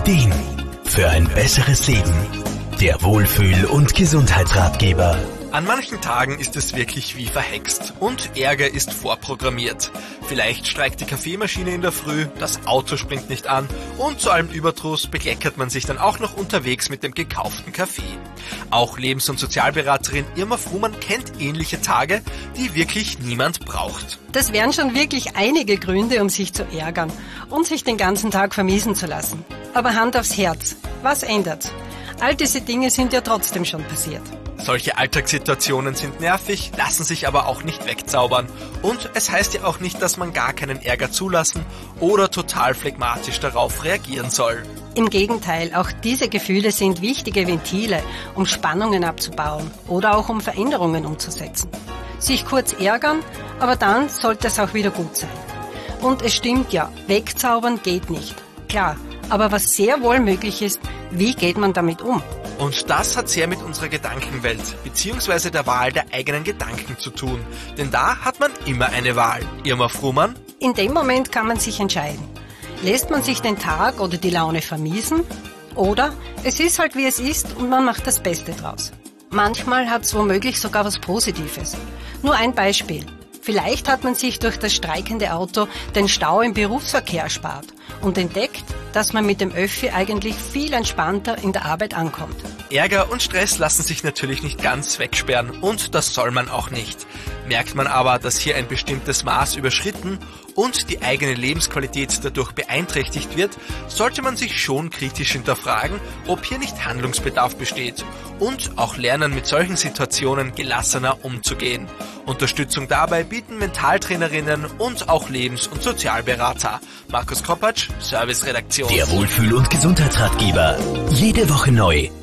Ideen für ein besseres Leben. Der Wohlfühl- und Gesundheitsratgeber. An manchen Tagen ist es wirklich wie verhext und Ärger ist vorprogrammiert. Vielleicht streikt die Kaffeemaschine in der Früh, das Auto springt nicht an und zu allem Überdruss bekleckert man sich dann auch noch unterwegs mit dem gekauften Kaffee. Auch Lebens- und Sozialberaterin Irma Frumann kennt ähnliche Tage, die wirklich niemand braucht. Das wären schon wirklich einige Gründe, um sich zu ärgern und sich den ganzen Tag vermiesen zu lassen. Aber Hand aufs Herz, was ändert's? All diese Dinge sind ja trotzdem schon passiert. Solche Alltagssituationen sind nervig, lassen sich aber auch nicht wegzaubern. Und es heißt ja auch nicht, dass man gar keinen Ärger zulassen oder total phlegmatisch darauf reagieren soll. Im Gegenteil, auch diese Gefühle sind wichtige Ventile, um Spannungen abzubauen oder auch um Veränderungen umzusetzen. Sich kurz ärgern, aber dann sollte es auch wieder gut sein. Und es stimmt ja, wegzaubern geht nicht. Klar, aber was sehr wohl möglich ist, wie geht man damit um? Und das hat sehr mit unserer Gedankenwelt bzw. der Wahl der eigenen Gedanken zu tun. Denn da hat man immer eine Wahl. Irma Frumann? In dem Moment kann man sich entscheiden. Lässt man sich den Tag oder die Laune vermiesen? Oder es ist halt wie es ist und man macht das Beste draus. Manchmal hat es womöglich sogar was Positives. Nur ein Beispiel. Vielleicht hat man sich durch das streikende Auto den Stau im Berufsverkehr erspart und entdeckt, dass man mit dem Öffi eigentlich viel entspannter in der Arbeit ankommt. Ärger und Stress lassen sich natürlich nicht ganz wegsperren und das soll man auch nicht. Merkt man aber, dass hier ein bestimmtes Maß überschritten und die eigene Lebensqualität dadurch beeinträchtigt wird, sollte man sich schon kritisch hinterfragen, ob hier nicht Handlungsbedarf besteht und auch lernen, mit solchen Situationen gelassener umzugehen. Unterstützung dabei bieten Mentaltrainerinnen und auch Lebens- und Sozialberater. Markus Koppatsch, Serviceredaktion. Der Wohlfühl- und Gesundheitsratgeber. Jede Woche neu.